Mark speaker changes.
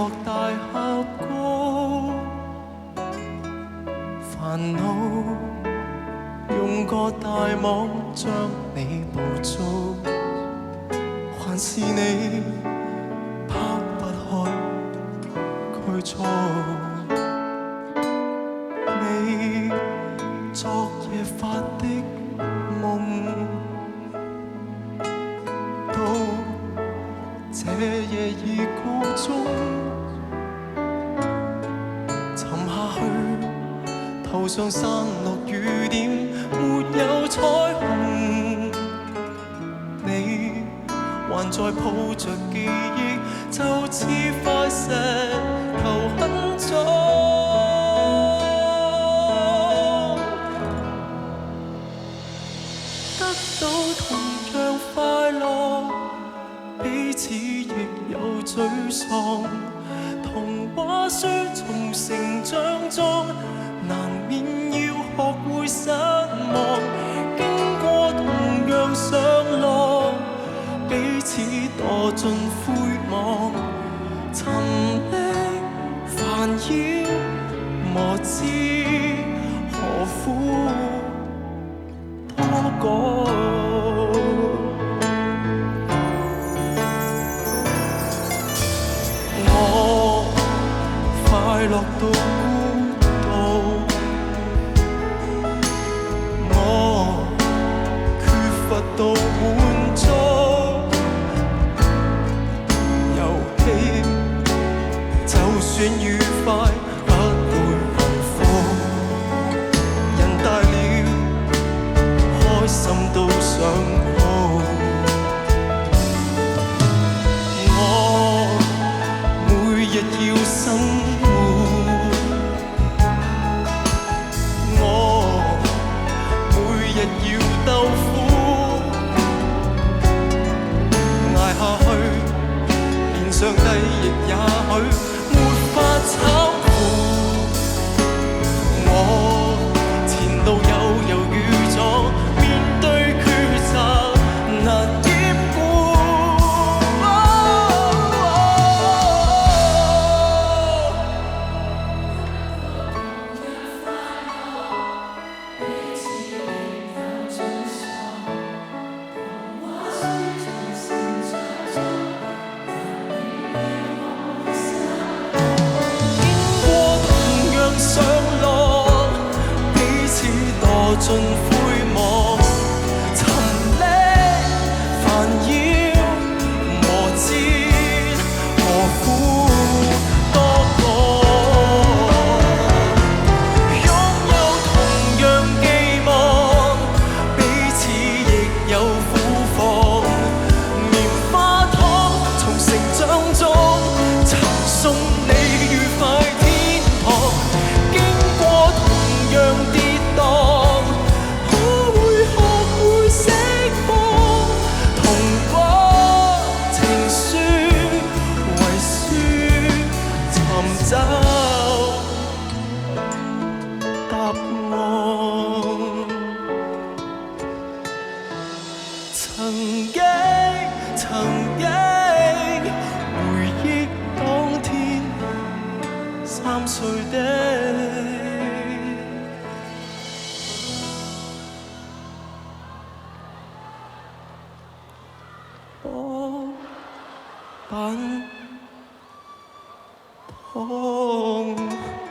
Speaker 1: 樂大峽谷，煩惱用個大網將你捕捉，還是你拋不開驅逐？你昨夜發的夢，到這夜已告終，沉下去，頭上散落雨點，沒有彩虹。你還在抱着記憶，就似塊石頭很重。得到同樣快樂，彼此亦有沮喪。童話書從成長中，難免要學會失望。經過同樣上落，彼此墮進灰網。沉溺煩擾，莫知何苦多講。我快樂到孤獨，我缺乏到滿足。遊戲就算愉快，不會幸福。人大了，開心都想哭。我每日要生活，我每日要鬥苦，捱下去，連上帝亦也許沒法攙扶。我前路有猶豫咗，面對抉擇難掩護。上落，彼此墮進灰網，沉溺煩擾，磨折何苦多講？擁有同樣寄望，彼此亦有苦況。棉花糖從成長中，曾送你愉快天堂。讓跌宕，可會學會釋放？童話情書為書，尋找答案。曾經回憶當天3歲的薄板糖。